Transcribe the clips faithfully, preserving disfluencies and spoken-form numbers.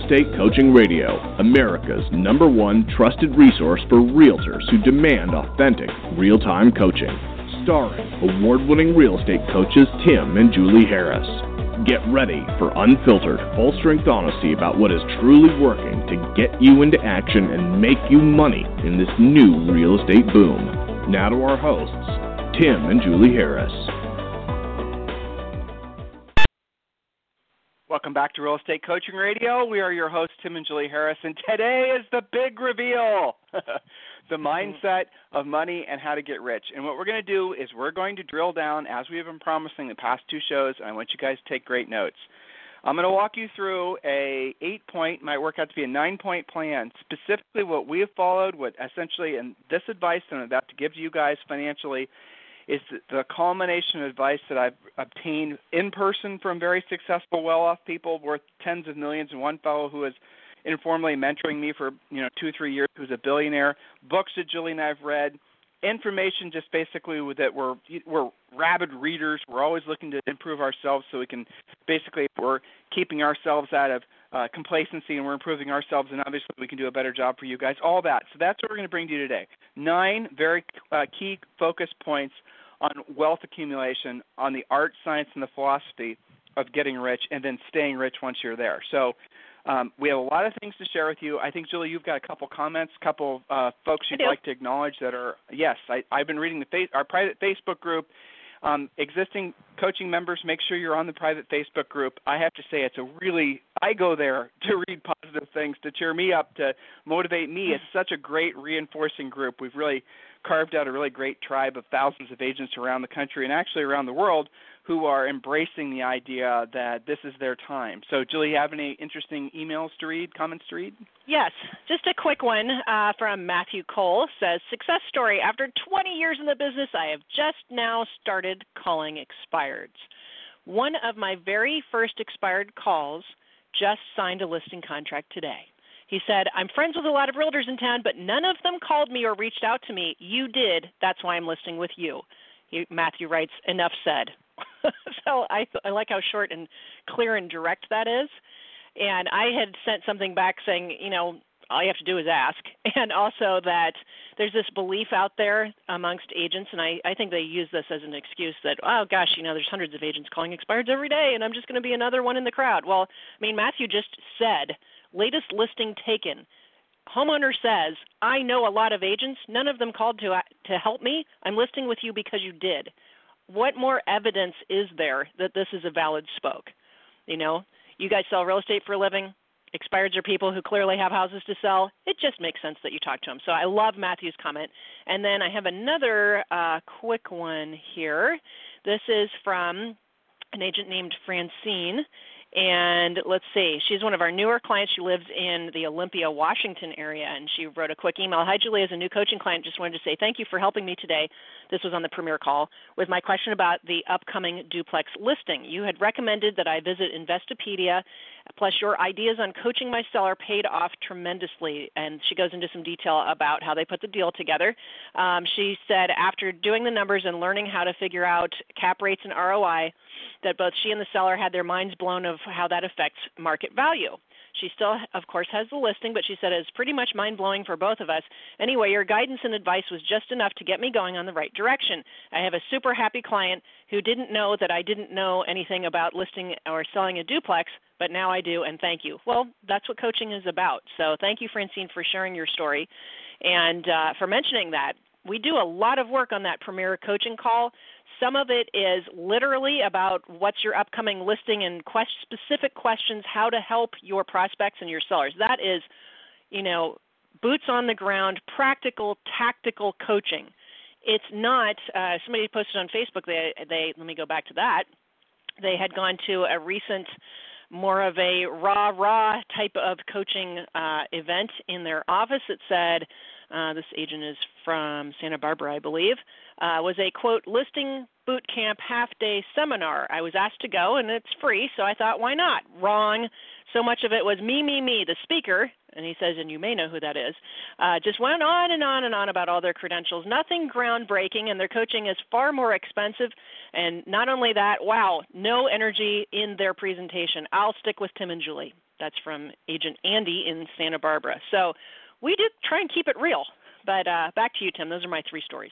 Estate Coaching Radio, America's number one trusted resource for realtors who demand authentic, real-time coaching. Starring award-winning real estate coaches Tim and Julie Harris. Get ready for unfiltered, full-strength honesty about what is truly working to get you into action and make you money in this new real estate boom. Now to our hosts, Tim and Julie Harris. Welcome back to Real Estate Coaching Radio. We are your hosts, Tim and Julie Harris, and today is the big reveal, the mindset of money and how to get rich. And what we're going to do is we're going to drill down, as we have been promising the past two shows, and I want you guys to take great notes. I'm going to walk you through a eight-point, might work out to be a nine-point plan, specifically what we have followed, what essentially, and this advice that I'm about to give to you guys financially is the culmination of advice that I've obtained in person from very successful, well-off people worth tens of millions, and one fellow who is informally mentoring me for you know two, three years, who's a billionaire, books that Julie and I have read, information just basically that we're, we're rabid readers. We're always looking to improve ourselves so we can basically, we're keeping ourselves out of uh, complacency and we're improving ourselves, and obviously we can do a better job for you guys, all that. So that's what we're going to bring to you today. Nine very uh, key focus points on wealth accumulation, on the art, science, and the philosophy of getting rich and then staying rich once you're there. So um, we have a lot of things to share with you. I think, Julie, you've got a couple comments, a couple uh, folks you'd like to acknowledge that are, yes, I, I've been reading the fa- our private Facebook group. Um, existing coaching members, make sure you're on the private Facebook group. I have to say it's a really, I go there to read positive things, to cheer me up, to motivate me. It's such a great reinforcing group. We've really carved out a really great tribe of thousands of agents around the country and actually around the world who are embracing the idea that this is their time. So, Julie, you have any interesting emails to read, comments to read? Yes, just a quick one uh, from Matthew Cole. Says, success story, after twenty years in the business, I have just now started calling expireds. One of my very first expired calls just signed a listing contract today. He said, I'm friends with a lot of realtors in town, but none of them called me or reached out to me. You did. That's why I'm listing with you. He, Matthew writes, enough said. So I, I like how short and clear and direct that is. And I had sent something back saying, you know, all you have to do is ask. And also that there's this belief out there amongst agents, and I, I think they use this as an excuse that, oh, gosh, you know, there's hundreds of agents calling expireds every day, and I'm just going to be another one in the crowd. Well, I mean, Matthew just said, latest listing taken. Homeowner says, I know a lot of agents. None of them called to to help me. I'm listing with you because you did. What more evidence is there that this is a valid spoke? You know, you guys sell real estate for a living. Expireds are people who clearly have houses to sell. It just makes sense that you talk to them. So I love Matthew's comment. And then I have another uh, quick one here. This is from an agent named Francine. And let's see, she's one of our newer clients. She lives in the Olympia, Washington area, and she wrote a quick email. Hi, Julie. As a new coaching client, just wanted to say thank you for helping me today. This was on the premier call with my question about the upcoming duplex listing. You had recommended that I visit Investopedia, plus your ideas on coaching my seller paid off tremendously, and she goes into some detail about how they put the deal together. Um, she said after doing the numbers and learning how to figure out cap rates and R O I, that both she and the seller had their minds blown of how that affects market value. She still, of course, has the listing, but she said it's pretty much mind-blowing for both of us. Anyway, your guidance and advice was just enough to get me going on the right direction. I have a super happy client who didn't know that I didn't know anything about listing or selling a duplex, but now I do, and thank you. Well, that's what coaching is about. So thank you, Francine, for sharing your story and uh, for mentioning that. We do a lot of work on that premier coaching call. Some of it is literally about what's your upcoming listing and quest- specific questions, how to help your prospects and your sellers. That is, you know, boots on the ground, practical, tactical coaching. It's not, uh, somebody posted on Facebook, they, they, let me go back to that. They had gone to a recent, more of a raw, raw type of coaching uh, event in their office. It said, uh, this agent is from Santa Barbara, I believe, uh, was a, quote, listing boot camp half-day seminar. I was asked to go, and it's free, so I thought, why not? Wrong. So much of it was me, me, me, the speaker, and he says, and you may know who that is, uh, just went on and on and on about all their credentials. Nothing groundbreaking, and their coaching is far more expensive. And not only that, wow, no energy in their presentation. I'll stick with Tim and Julie. That's from Agent Andy in Santa Barbara. So we do try and keep it real. But uh, back to you, Tim. Those are my three stories.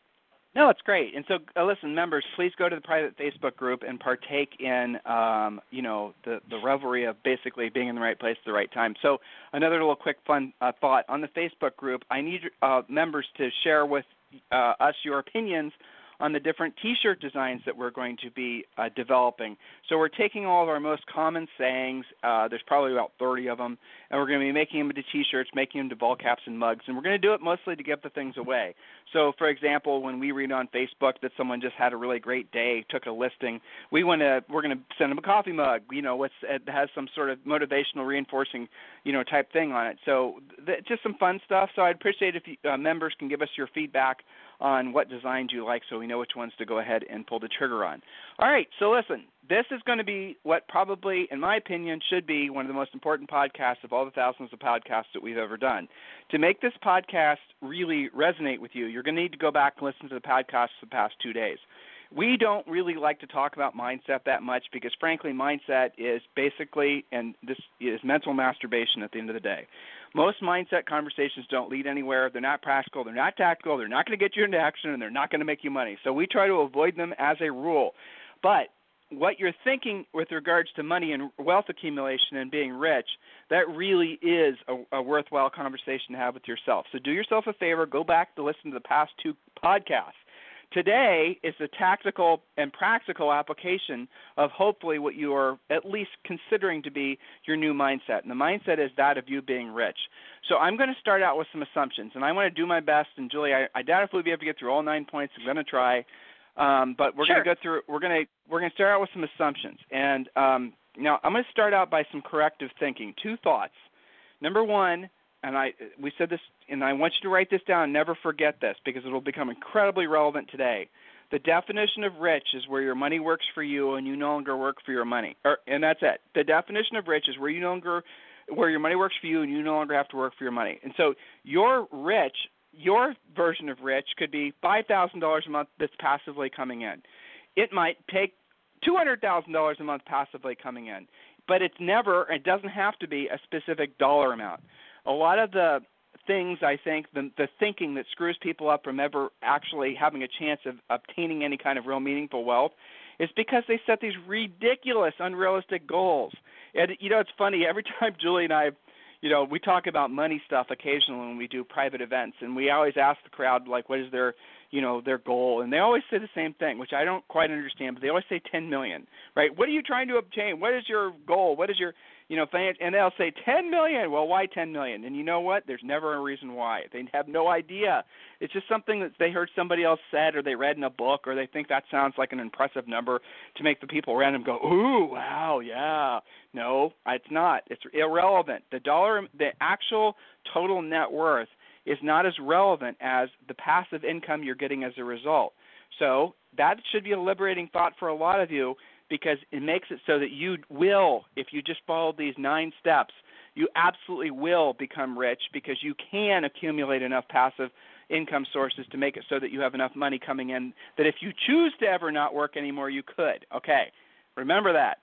No, it's great. And so, uh, listen, members, please go to the private Facebook group and partake in, um, you know, the, the revelry of basically being in the right place at the right time. So another little quick fun uh, thought. On the Facebook group, I need uh, members to share with uh, us your opinions on the different T-shirt designs that we're going to be uh, developing. So we're taking all of our most common sayings, uh, there's probably about thirty of them, and we're going to be making them into T-shirts, making them to ball caps and mugs, and we're going to do it mostly to give the things away. So, for example, when we read on Facebook that someone just had a really great day, took a listing, we want to, we're going to send them a coffee mug, you know, what's, it has some sort of motivational, reinforcing, you know, type thing on it. So th- just some fun stuff. So I'd appreciate if you, uh, members can give us your feedback on what designs you like so we know which ones to go ahead and pull the trigger on. All right, so listen, this is going to be what probably, in my opinion, should be one of the most important podcasts of all the thousands of podcasts that we've ever done. To make this podcast really resonate with you, you're going to need to go back and listen to the podcasts for the past two days. We don't really like to talk about mindset that much because, frankly, mindset is basically, and this is mental masturbation at the end of the day. Most mindset conversations don't lead anywhere. They're not practical. They're not tactical. They're not going to get you into action, and they're not going to make you money. So we try to avoid them as a rule. But what you're thinking with regards to money and wealth accumulation and being rich, that really is a, a worthwhile conversation to have with yourself. So do yourself a favor. Go back to listen to the past two podcasts. Today is the tactical and practical application of hopefully what you are at least considering to be your new mindset. And the mindset is that of you being rich. So I'm going to start out with some assumptions, and I want to do my best. And Julie, I, I doubt if we'll be able to get through all nine points. I'm going to try, um, but we're sure. going to go through. We're going to we're going to start out with some assumptions. And um, now I'm going to start out by some corrective thinking. Two thoughts. Number one. And I, we said this, and I want you to write this down and never forget this because it will become incredibly relevant today. The definition of rich is where your money works for you and you no longer work for your money. Or, and that's it. The definition of rich is where you no longer, where your money works for you and you no longer have to work for your money. And so your rich, your version of rich could be five thousand dollars a month that's passively coming in. It might take two hundred thousand dollars a month passively coming in, but it's never, it doesn't have to be a specific dollar amount. A lot of the things, I think, the, the thinking that screws people up from ever actually having a chance of obtaining any kind of real meaningful wealth is because they set these ridiculous, unrealistic goals. And, you know, it's funny, every time Julie and I, you know, we talk about money stuff occasionally when we do private events, and we always ask the crowd, like, what is their, you know, their goal? And they always say the same thing, which I don't quite understand, but they always say ten million dollars, right? What are you trying to obtain? What is your goal? What is your, you know, and they'll say ten million dollars. Well, why ten million dollars? And you know what? There's never a reason why. They have no idea. It's just something that they heard somebody else said or they read in a book or they think that sounds like an impressive number to make the people around them go, ooh, wow, yeah. No, it's not. It's irrelevant. The dollar, the actual total net worth is not as relevant as the passive income you're getting as a result. So that should be a liberating thought for a lot of you, because it makes it so that you will, if you just follow these nine steps, you absolutely will become rich because you can accumulate enough passive income sources to make it so that you have enough money coming in that if you choose to ever not work anymore, you could. Okay, remember that.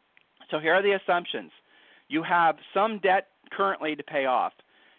So here are the assumptions. You have some debt currently to pay off.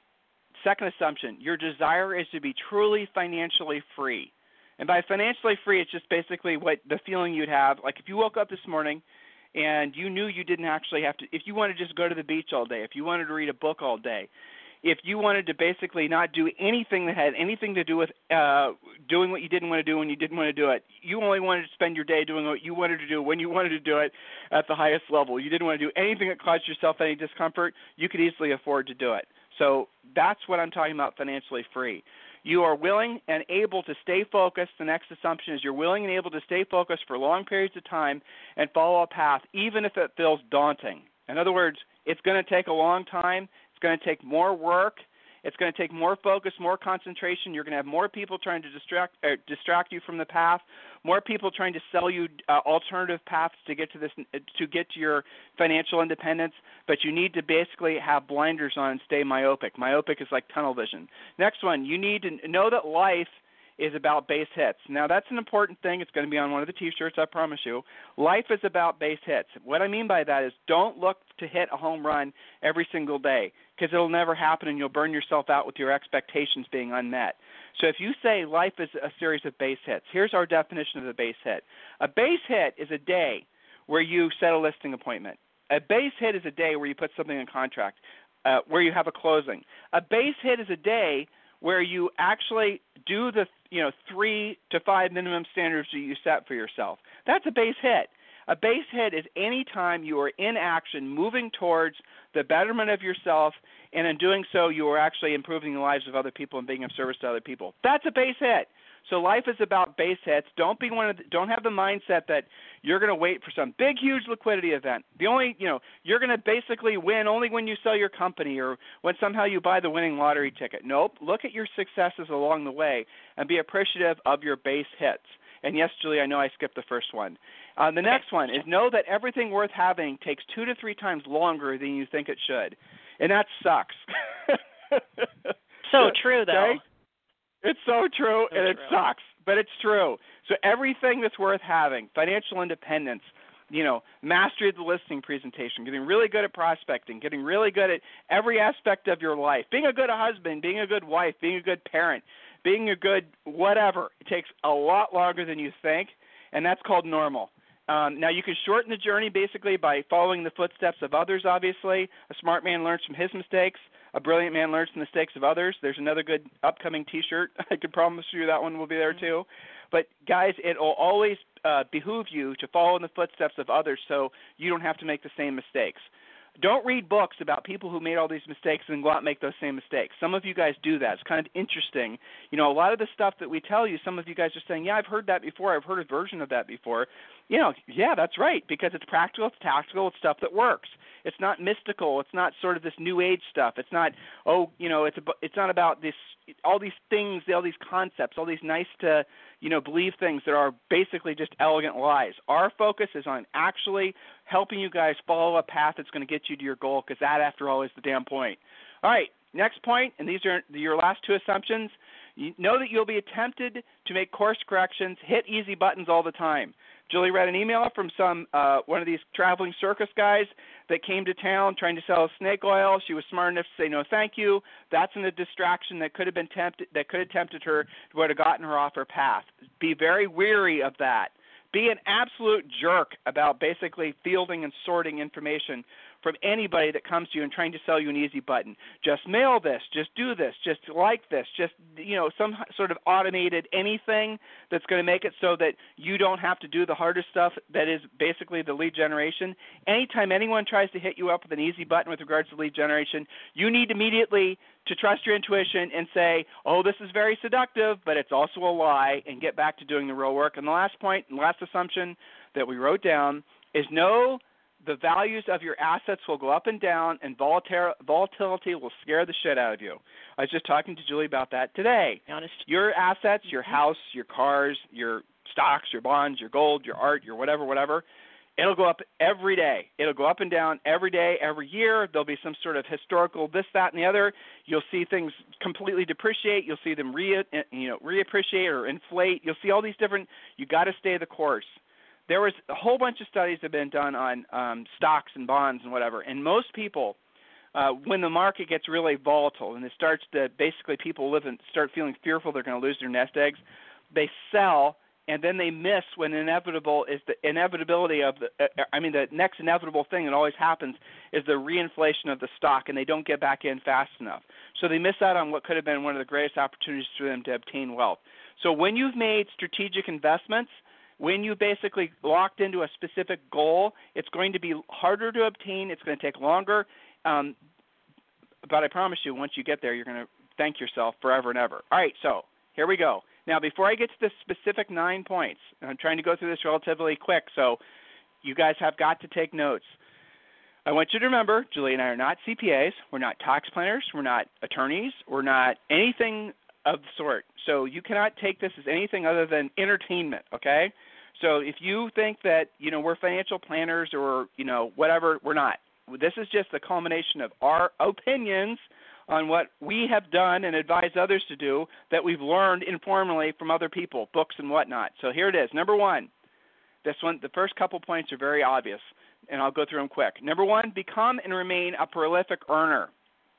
Second assumption, your desire is to be truly financially free. And by financially free, it's just basically what the feeling you'd have. Like if you woke up this morning and you knew you didn't actually have to, if you wanted to just go to the beach all day, if you wanted to read a book all day, if you wanted to basically not do anything that had anything to do with uh, doing what you didn't want to do when you didn't want to do it, you only wanted to spend your day doing what you wanted to do when you wanted to do it at the highest level. You didn't want to do anything that caused yourself any discomfort, you could easily afford to do it. So that's what I'm talking about, financially free. You are willing and able to stay focused. The next assumption is you're willing and able to stay focused for long periods of time and follow a path, even if it feels daunting. In other words, it's going to take a long time. It's going to take more work. It's going to take more focus, more concentration. You're going to have more people trying to distract er, distract you from the path, more people trying to sell you uh, alternative paths to get to this, to get to your financial independence. But you need to basically have blinders on and stay myopic. Myopic is like tunnel vision. Next one, you need to know that life is about base hits. Now, that's an important thing. It's going to be on one of the T-shirts, I promise you. Life is about base hits. What I mean by that is don't look to hit a home run every single day because it'll never happen and you'll burn yourself out with your expectations being unmet. So if you say life is a series of base hits, here's our definition of a base hit. A base hit is a day where you set a listing appointment. A base hit is a day where you put something in contract, uh, where you have a closing. A base hit is a day where you actually do the you know three to five minimum standards that you set for yourself. That's a base hit. A base hit is any time you are in action, moving towards the betterment of yourself, and in doing so, you are actually improving the lives of other people and being of service to other people. That's a base hit. So life is about base hits. Don't be one of the, don't have the mindset that you're going to wait for some big, huge liquidity event. The only, you know, you're going to basically win only when you sell your company or when somehow you buy the winning lottery ticket. Nope. Look at your successes along the way and be appreciative of your base hits. And yes, Julie, I know I skipped the first one. Uh, the next one is know that everything worth having takes two to three times longer than you think it should. And that sucks. So true, though. Okay? It's so true, so and it true. sucks, but it's true. So everything that's worth having, financial independence, you know, mastery of the listing presentation, getting really good at prospecting, getting really good at every aspect of your life, being a good husband, being a good wife, being a good parent, being a good whatever. It takes a lot longer than you think, and that's called normal. Um, now, you can shorten the journey basically by following the footsteps of others, obviously. A smart man learns from his mistakes. A brilliant man learns from the mistakes of others. There's another good upcoming T-shirt. I can promise you that one will be there too. But, guys, it will always uh, behoove you to follow in the footsteps of others so you don't have to make the same mistakes. Don't read books about people who made all these mistakes and go out and make those same mistakes. Some of you guys do that. It's kind of interesting. You know, a lot of the stuff that we tell you, some of you guys are saying, yeah, I've heard that before. I've heard a version of that before. You know, yeah, that's right, because it's practical, it's tactical, it's stuff that works. It's not mystical. It's not sort of this new age stuff. It's not, oh, you know, it's a, it's not about this, all these things, all these concepts, all these nice to, you know, believe things that are basically just elegant lies. Our focus is on actually helping you guys follow a path that's going to get you to your goal, because that, after all, is the damn point. All right, next point, and these are your last two assumptions. You know that you'll be tempted to make course corrections, hit easy buttons all the time. Julie read an email from some uh, one of these traveling circus guys that came to town trying to sell snake oil. She was smart enough to say no, thank you. That's in a distraction that could have been tempted that could have tempted her, would have gotten her off her path. Be very wary of that. Be an absolute jerk about basically fielding and sorting information from anybody that comes to you and trying to sell you an easy button. Just mail this, just do this, just like this, just, you know, some sort of automated anything that's going to make it so that you don't have to do the hardest stuff that is basically the lead generation. Anytime anyone tries to hit you up with an easy button with regards to lead generation, you need immediately to trust your intuition and say, oh, this is very seductive, but it's also a lie, and get back to doing the real work. And the last point, and last assumption that we wrote down is know the values of your assets will go up and down, and volatility will scare the shit out of you. I was just talking to Julie about that today. Be honest. Your assets, your house, your cars, your stocks, your bonds, your gold, your art, your whatever, whatever, it'll go up every day. It'll go up and down every day, every year. There'll be some sort of historical this, that, and the other. You'll see things completely depreciate. You'll see them re, you know, reappreciate or inflate. You'll see all these different – you got to stay the course. There was a whole bunch of studies that have been done on um, stocks and bonds and whatever, and most people, uh, when the market gets really volatile and it starts to basically people live and start feeling fearful they're going to lose their nest eggs, they sell, and then they miss when inevitable is the inevitability of the. Uh, I mean, the next inevitable thing that always happens is the reinflation of the stock, and they don't get back in fast enough. So they miss out on what could have been one of the greatest opportunities for them to obtain wealth. So when you've made strategic investments, when you basically locked into a specific goal, it's going to be harder to obtain. It's going to take longer. Um, but I promise you, once you get there, you're going to thank yourself forever and ever. All right, so here we go. Now, before I get to the specific nine points, and I'm trying to go through this relatively quick, so you guys have got to take notes. I want you to remember, Julie and I are not C P As. We're not tax planners. We're not attorneys. We're not anything of the sort. So you cannot take this as anything other than entertainment, okay? So if you think that, you know, we're financial planners or, you know, whatever, we're not. This is just the culmination of our opinions on what we have done and advise others to do that we've learned informally from other people, books and whatnot. So here it is. Number one, this one, the first couple points are very obvious, and I'll go through them quick. Number one, become and remain a prolific earner.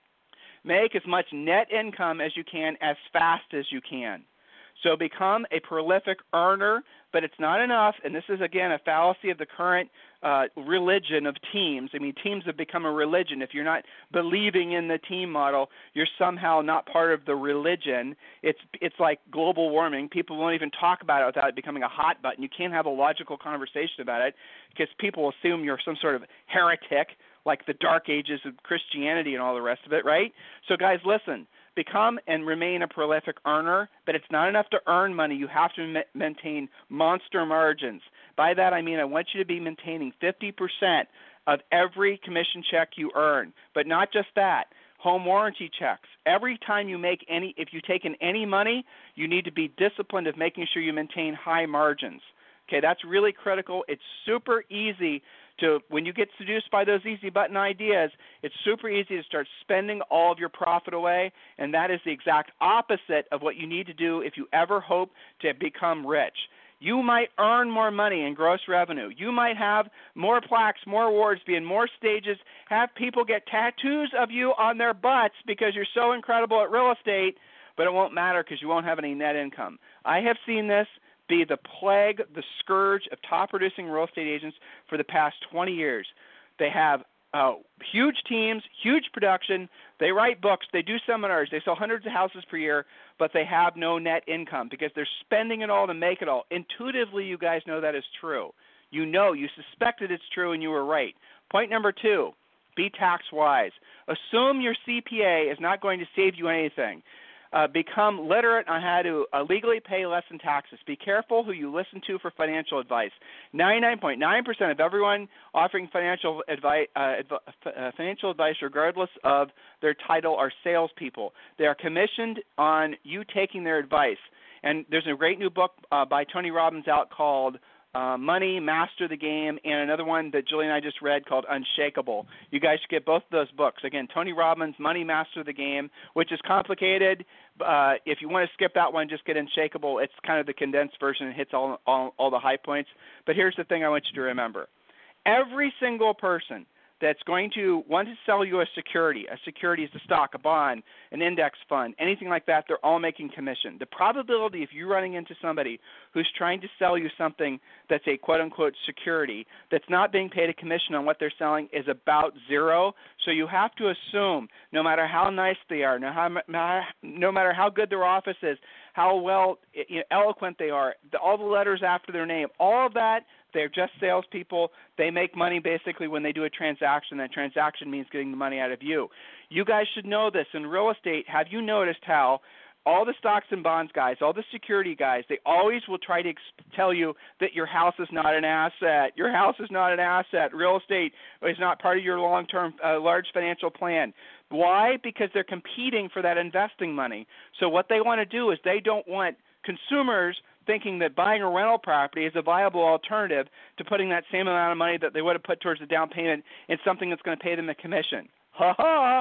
Make as much net income as you can as fast as you can. So become a prolific earner, but it's not enough, and this is, again, a fallacy of the current uh, religion of teams. I mean, teams have become a religion. If you're not believing in the team model, you're somehow not part of the religion. It's it's like global warming. People won't even talk about it without it becoming a hot button. You can't have a logical conversation about it because people assume you're some sort of heretic, like the dark ages of Christianity and all the rest of it, right? So, guys, listen. Become and remain a prolific earner, but it's not enough to earn money. You have to ma- maintain monster margins. By that, I mean I want you to be maintaining fifty percent of every commission check you earn, but not just that. Home warranty checks. Every time you make any, if you take in any money, you need to be disciplined of making sure you maintain high margins. Okay, that's really critical. It's super easy to, when you get seduced by those easy button ideas, it's super easy to start spending all of your profit away, and that is the exact opposite of what you need to do if you ever hope to become rich. You might earn more money in gross revenue. You might have more plaques, more awards, be in more stages, have people get tattoos of you on their butts because you're so incredible at real estate, but it won't matter because you won't have any net income. I have seen this be the plague, the scourge of top-producing real estate agents for the past twenty years. They have uh, huge teams, huge production. They write books. They do seminars. They sell hundreds of houses per year, but they have no net income because they're spending it all to make it all. Intuitively, you guys know that is true. You know, you suspected it's true, and you were right. Point number two, be tax-wise. Assume your C P A is not going to save you anything. Uh, become literate on how to uh, legally pay less in taxes. Be careful who you listen to for financial advice. ninety-nine point nine percent of everyone offering financial advice, uh, adv- uh, financial advice, regardless of their title, are salespeople. They are commissioned on you taking their advice. And there's a great new book uh, by Tony Robbins out called Uh, Money, Master the Game, and another one that Julie and I just read called Unshakable. You guys should get both of those books. Again, Tony Robbins, Money, Master the Game, which is complicated. Uh, if you want to skip that one, just get Unshakable. It's kind of the condensed version. It hits all, all, all the high points. But here's the thing I want you to remember. Every single person that's going to want to sell you a security, a security is a stock, a bond, an index fund, anything like that, they're all making commission. The probability of you running into somebody who's trying to sell you something that's a quote-unquote security that's not being paid a commission on what they're selling is about zero. So you have to assume no matter how nice they are, no, how, no matter how good their office is, how well you know, eloquent they are, the, all the letters after their name, all of that, they're just salespeople. They make money basically when they do a transaction. That transaction means getting the money out of you. You guys should know this. In real estate, have you noticed how all the stocks and bonds guys, all the security guys, they always will try to ex- tell you that your house is not an asset. Your house is not an asset. Real estate is not part of your long-term uh, large financial plan. Why? Because they're competing for that investing money. So what they want to do is they don't want consumers thinking that buying a rental property is a viable alternative to putting that same amount of money that they would have put towards the down payment in something that's going to pay them a commission. Ha ha!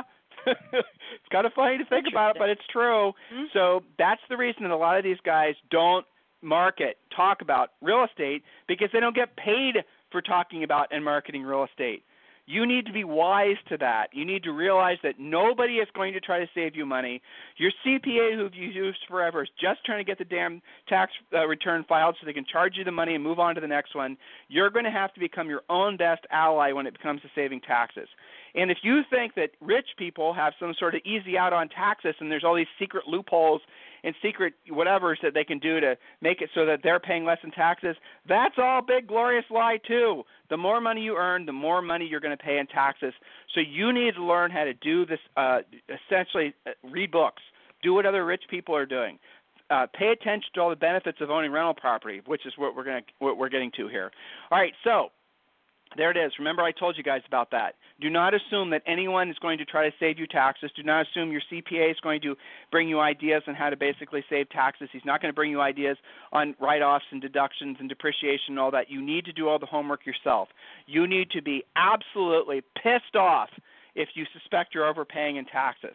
It's kind of funny to think about it, but it's true. Mm-hmm. So that's the reason that a lot of these guys don't market, talk about real estate, because they don't get paid for talking about and marketing real estate. You need to be wise to that. You need to realize that nobody is going to try to save you money. Your C P A, who you've used forever, is just trying to get the damn tax uh, return filed so they can charge you the money and move on to the next one. You're going to have to become your own best ally when it comes to saving taxes. And if you think that rich people have some sort of easy out on taxes and there's all these secret loopholes and secret whatevers that they can do to make it so that they're paying less in taxes, that's all big, glorious lie too. The more money you earn, the more money you're going to pay in taxes. So you need to learn how to do this, uh, essentially uh, read books, do what other rich people are doing. Uh, pay attention to all the benefits of owning rental property, which is what we're going to, what we're getting to here. All right, so there it is. Remember I told you guys about that. Do not assume that anyone is going to try to save you taxes. Do not assume your C P A is going to bring you ideas on how to basically save taxes. He's not going to bring you ideas on write-offs and deductions and depreciation and all that. You need to do all the homework yourself. You need to be absolutely pissed off if you suspect you're overpaying in taxes.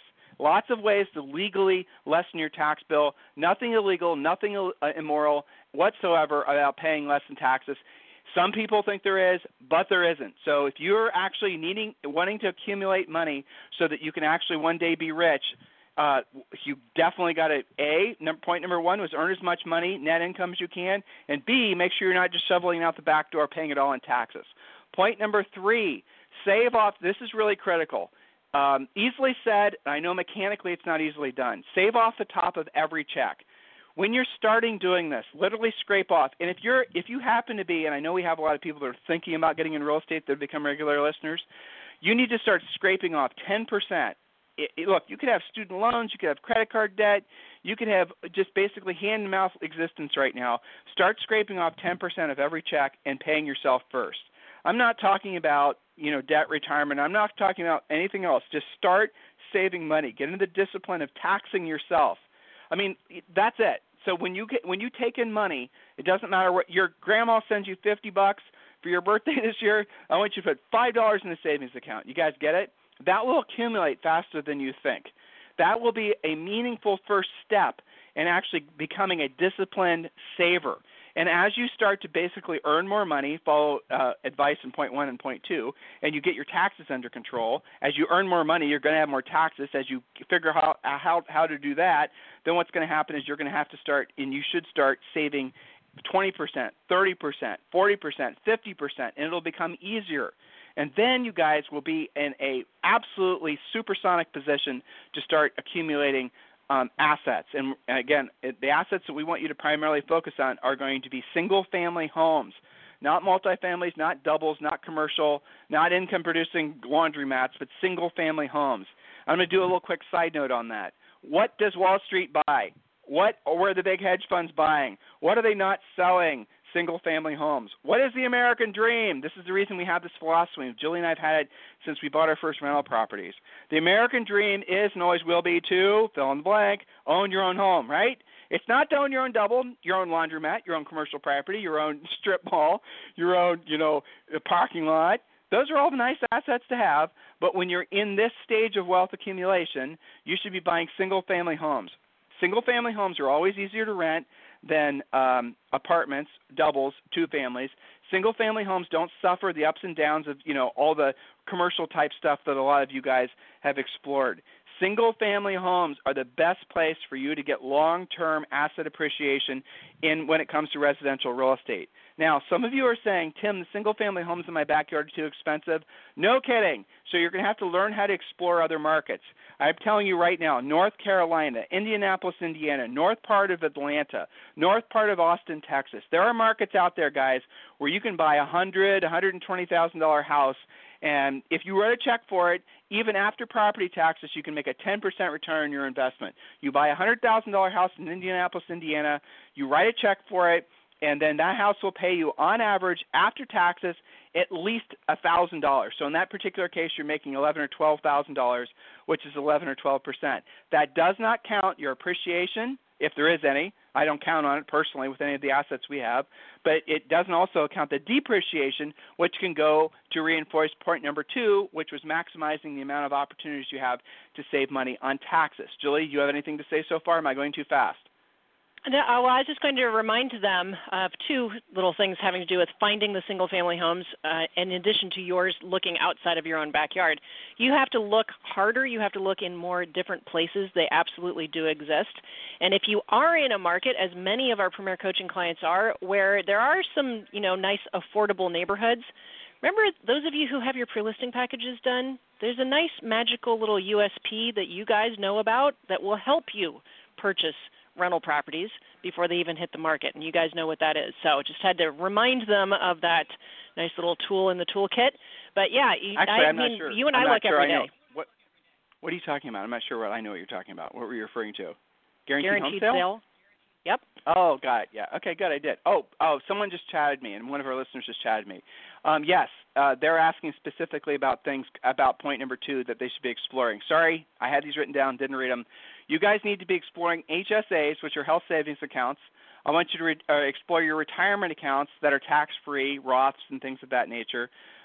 Lots of ways to legally lessen your tax bill. Nothing illegal, nothing uh, immoral whatsoever about paying less in taxes. Some people think there is, but there isn't. So if you're actually needing, wanting to accumulate money so that you can actually one day be rich, uh, you definitely got to, A, number, point number one was earn as much money, net income as you can, and B, make sure you're not just shoveling out the back door, paying it all in taxes. Point number three, save off, this is really critical. Um, easily said, I know mechanically it's not easily done. Save off the top of every check. When you're starting doing this, literally scrape off. And if you're, if you happen to be, and I know we have a lot of people that are thinking about getting in real estate that become regular listeners, you need to start scraping off ten percent. It, it, look, you could have student loans, you could have credit card debt, you could have just basically hand-to-mouth existence right now. Start scraping off ten percent of every check and paying yourself first. I'm not talking about, you know, debt retirement. I'm not talking about anything else. Just start saving money. Get into the discipline of taxing yourself. I mean, that's it. So when you get when you take in money, it doesn't matter what your grandma sends you fifty bucks for your birthday this year. I want you to put five dollars in the savings account. You guys get it? That will accumulate faster than you think. That will be a meaningful first step in actually becoming a disciplined saver. And as you start to basically earn more money, follow uh, advice in point one and point two, and you get your taxes under control, as you earn more money, you're going to have more taxes. As you figure out how, how, how to do that, then what's going to happen is you're going to have to start, and you should start saving twenty percent, thirty percent, forty percent, fifty percent, and it'll become easier. And then you guys will be in a absolutely supersonic position to start accumulating Um, assets. And again, it, the assets that we want you to primarily focus on are going to be single-family homes, not multifamilies, not doubles, not commercial, not income-producing laundromats, but single-family homes. I'm going to do a little quick side note on that. What does Wall Street buy? What or where are the big hedge funds buying? What are they not selling? Single-family homes. What is the American dream? This is the reason we have this philosophy. Julie and I have had it since we bought our first rental properties. The American dream is and always will be to, fill in the blank, own your own home, right? It's not to own your own double, your own laundromat, your own commercial property, your own strip mall, your own, you know, parking lot. Those are all nice assets to have, but when you're in this stage of wealth accumulation, you should be buying single-family homes. Single-family homes are always easier to rent than um, apartments, doubles, two families. Single-family homes don't suffer the ups and downs of, you know, all the commercial-type stuff that a lot of you guys have explored. Single-family homes are the best place for you to get long-term asset appreciation in when it comes to residential real estate. Now, some of you are saying, Tim, the single-family homes in my backyard are too expensive. No kidding. So you're going to have to learn how to explore other markets. I'm telling you right now, North Carolina, Indianapolis, Indiana, north part of Atlanta, north part of Austin, Texas. There are markets out there, guys, where you can buy a one hundred thousand dollars, one hundred twenty thousand dollars house, and if you write a check for it, even after property taxes, you can make a ten percent return on your investment. You buy a one hundred thousand dollars house in Indianapolis, Indiana, you write a check for it, and then that house will pay you, on average, after taxes, at least one thousand dollars. So in that particular case, you're making eleven thousand dollars or twelve thousand dollars, which is eleven or twelve percent. That does not count your appreciation, if there is any. I don't count on it personally with any of the assets we have. But it doesn't also count the depreciation, which can go to reinforce point number two, which was maximizing the amount of opportunities you have to save money on taxes. Julie, do you have anything to say so far? Am I going too fast? No, well, I was just going to remind them of two little things having to do with finding the single-family homes, uh, in addition to yours looking outside of your own backyard. You have to look harder. You have to look in more different places. They absolutely do exist. And if you are in a market, as many of our Premier Coaching clients are, where there are some, you know, nice, affordable neighborhoods, remember those of you who have your pre-listing packages done, there's a nice magical little U S P that you guys know about that will help you purchase rental properties before they even hit the market, and you guys know what that is. So just had to remind them of that nice little tool in the toolkit. But yeah, Actually, I I'm mean, not sure. you and I'm I look sure every I day. What, what are you talking about? I'm not sure what I know what you're talking about. What were you referring to? Guaranteed, Guaranteed home sale? sale? Yep. Oh, got it. Yeah. Okay, good. I did. Oh, oh, someone just chatted me, and one of our listeners just chatted me. Um, yes, uh, they're asking specifically about things about point number two that they should be exploring. Sorry, I had these written down, didn't read them. You guys need to be exploring H S As, which are health savings accounts. I want you to re- uh, explore your retirement accounts that are tax-free, Roths and things of that nature.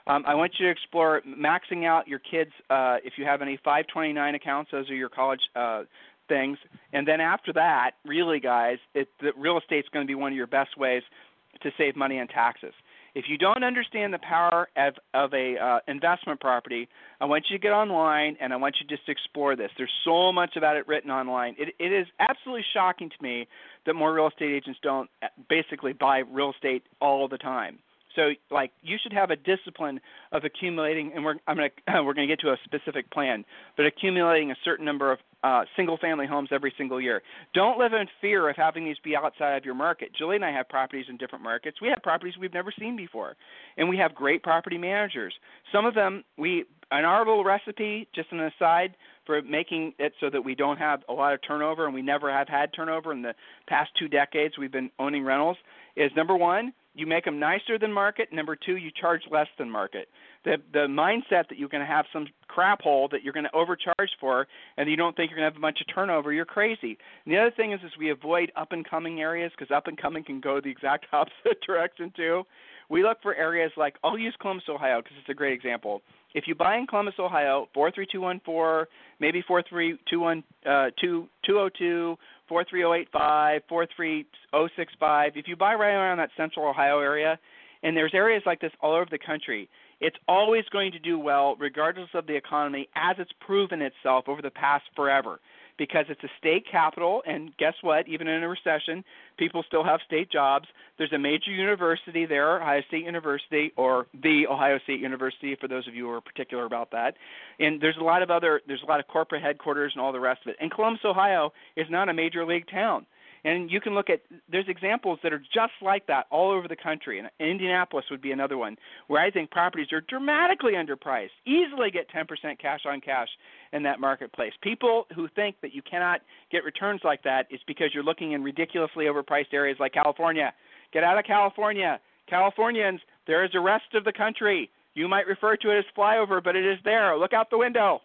Um, I want you to explore maxing out your kids, uh, if you have any five twenty-nine accounts, those are your college uh, things. And then after that, really, guys, it, the real estate's going to be one of your best ways to save money on taxes. If you don't understand the power of, of a uh, investment property, I want you to get online and I want you to just explore this. There's so much about it written online. It, it is absolutely shocking to me that more real estate agents don't basically buy real estate all the time. So, like, you should have a discipline of accumulating, and we're I'm gonna we're gonna get to a specific plan, but accumulating a certain number of uh, single-family homes every single year. Don't live in fear of having these be outside of your market. Julie and I have properties in different markets. We have properties we've never seen before, and we have great property managers. Some of them, we in our little recipe, just an aside, for making it so that we don't have a lot of turnover, and we never have had turnover in the past two decades we've been owning rentals, is number one, you make them nicer than market. Number two, you charge less than market. The the mindset that you're going to have some crap hole that you're going to overcharge for and you don't think you're going to have a bunch of turnover, you're crazy. And the other thing is, is we avoid up-and-coming areas because up-and-coming can go the exact opposite direction too. We look for areas like, I'll use Columbus, Ohio, because it's a great example. If you buy in Columbus, Ohio, four three two one four, maybe four three two one two oh two, four three oh eight five, four three oh six five, if you buy right around that central Ohio area, and there's areas like this all over the country, it's always going to do well regardless of the economy, as it's proven itself over the past forever. Because it's a state capital, and guess what? Even in a recession, people still have state jobs. There's a major university there, Ohio State University, or the Ohio State University, for those of you who are particular about that. And there's a lot of other, there's a lot of corporate headquarters and all the rest of it. And Columbus, Ohio, is not a major league town. And you can look at, there's examples that are just like that all over the country. And Indianapolis would be another one where I think properties are dramatically underpriced, easily get ten percent cash on cash in that marketplace. People who think that you cannot get returns like that is because you're looking in ridiculously overpriced areas like California. Get out of California. Californians, there is the rest of the country. You might refer to it as flyover, but it is there. Look out the window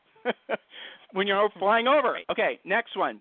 when you're flying over. Okay, next one.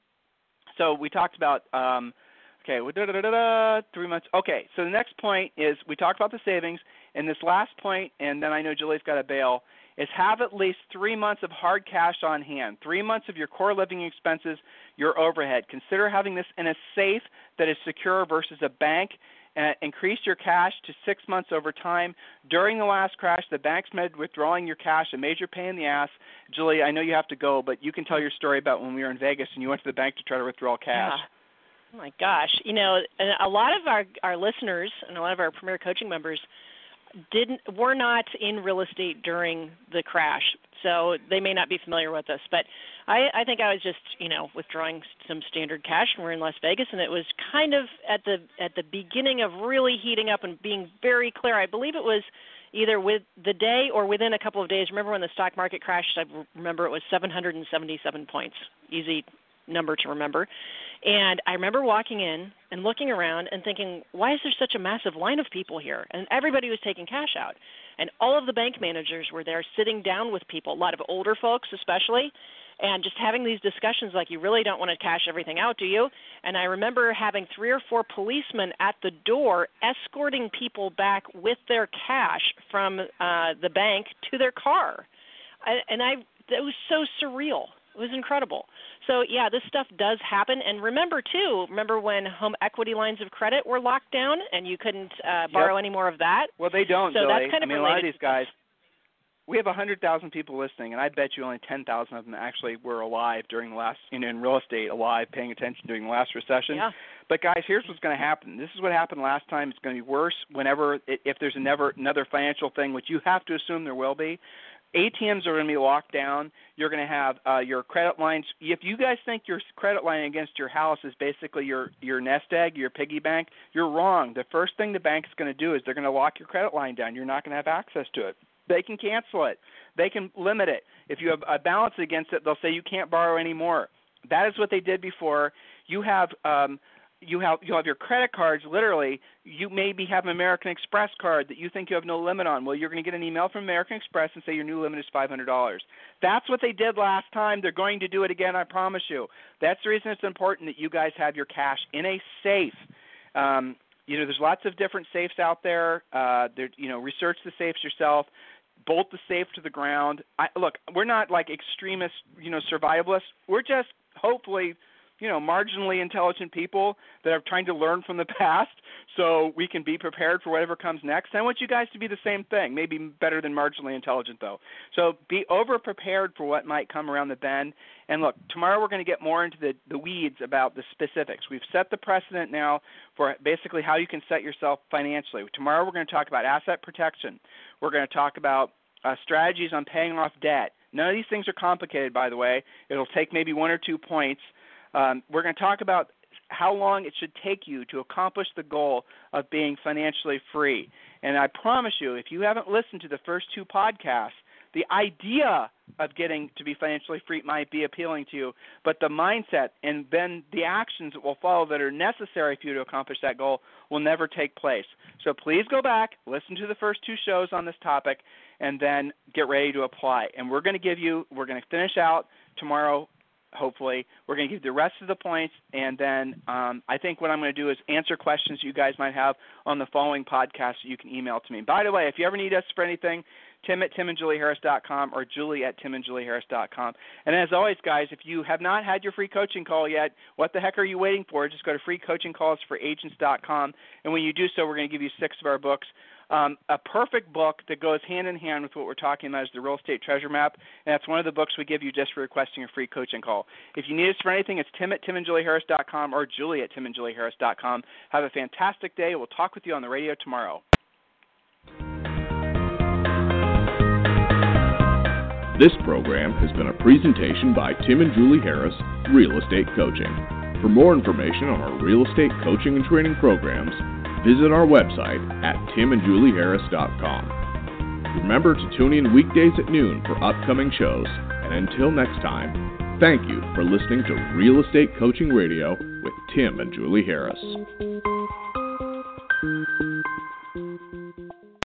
So we talked about, um, okay, da, da, da, da, three months. Okay, so the next point is we talked about the savings, and this last point, and then I know Julie's got to bail, is have at least three months of hard cash on hand, three months of your core living expenses, your overhead. Consider having this in a safe that is secure versus a bank. Uh, increase your cash to six months over time. During the last crash, the banks made withdrawing your cash a major pain in the ass. Julie, I know you have to go, but you can tell your story about when we were in Vegas and you went to the bank to try to withdraw cash. Yeah. Oh, my gosh. You know, a lot of our, our listeners and a lot of our Premier Coaching members didn't were not in real estate during the crash, so they may not be familiar with this. But I, I think I was just, you know, withdrawing some standard cash when we were in Las Vegas, and it was kind of at the at the beginning of really heating up and being very clear. I believe it was either with the day or within a couple of days. Remember when the stock market crashed? I remember it was seven hundred seventy-seven points. Easy number to remember. And I remember walking in and looking around and thinking, why is there such a massive line of people here? And everybody was taking cash out. And all of the bank managers were there sitting down with people, a lot of older folks especially, and just having these discussions like, you really don't want to cash everything out, do you? And I remember having three or four policemen at the door escorting people back with their cash from uh, the bank to their car. I, and I, it was so surreal. It was incredible. So, yeah, this stuff does happen. And remember, too, remember when home equity lines of credit were locked down and you couldn't uh, borrow yep. any more of that? Well, they don't, so Zoe. That's kind of I mean, a related lot of these to guys, we have one hundred thousand people listening, and I bet you only ten thousand of them actually were alive during the last, you know, in real estate, alive, paying attention during the last recession. Yeah. But, guys, here's what's going to happen. This is what happened last time. It's going to be worse whenever, if there's never another financial thing, which you have to assume there will be. A T Ms are going to be locked down. You're going to have uh, your credit lines. If you guys think your credit line against your house is basically your, your nest egg, your piggy bank, you're wrong. The first thing the bank is going to do is they're going to lock your credit line down. You're not going to have access to it. They can cancel it. They can limit it. If you have a balance against it, they'll say you can't borrow anymore. That is what they did before. You have um, you have you have your credit cards. Literally, you maybe have an American Express card that you think you have no limit on. Well, you're going to get an email from American Express and say your new limit is five hundred dollars. That's what they did last time. They're going to do it again, I promise you. That's the reason it's important that you guys have your cash in a safe. Um, you know, there's lots of different safes out there. Uh, there, you know, research the safes yourself. bolt the safe to the ground. I, look, we're not like extremist, you know, survivalists. We're just hopefully, you know, marginally intelligent people that are trying to learn from the past so we can be prepared for whatever comes next. I want you guys to be the same thing, maybe better than marginally intelligent, though. So be over-prepared for what might come around the bend. And look, tomorrow we're going to get more into the, the weeds about the specifics. We've set the precedent now for basically how you can set yourself financially. Tomorrow we're going to talk about asset protection. We're going to talk about uh, strategies on paying off debt. None of these things are complicated, by the way. It'll take maybe one or two points. Um, we're going to talk about how long it should take you to accomplish the goal of being financially free. And I promise you, if you haven't listened to the first two podcasts, the idea of getting to be financially free might be appealing to you, but the mindset and then the actions that will follow that are necessary for you to accomplish that goal will never take place. So please go back, listen to the first two shows on this topic, and then get ready to apply. And we're going to give you, we're going to finish out tomorrow. Hopefully, we're going to give you the rest of the points, and then um, I think what I'm going to do is answer questions you guys might have on the following podcast that you can email to me. By the way, if you ever need us for anything, Tim at tim and julie harris dot com or Julie at tim and julie harris dot com. And as always, guys, if you have not had your free coaching call yet, what the heck are you waiting for? Just go to free coaching calls for agents dot com, and when you do so, we're going to give you six of our books. Um, a perfect book that goes hand in hand with what we're talking about is the Real Estate Treasure Map, and that's one of the books we give you just for requesting a free coaching call. If you need us for anything, it's Tim at tim and julie harris dot com or Julie at tim and julie harris dot com. Have a fantastic day. We'll talk with you on the radio tomorrow. This program has been a presentation by Tim and Julie Harris, Real Estate Coaching. For more information on our real estate coaching and training programs, visit our website at tim and julie harris dot com. Remember to tune in weekdays at noon for upcoming shows. And until next time, thank you for listening to Real Estate Coaching Radio with Tim and Julie Harris.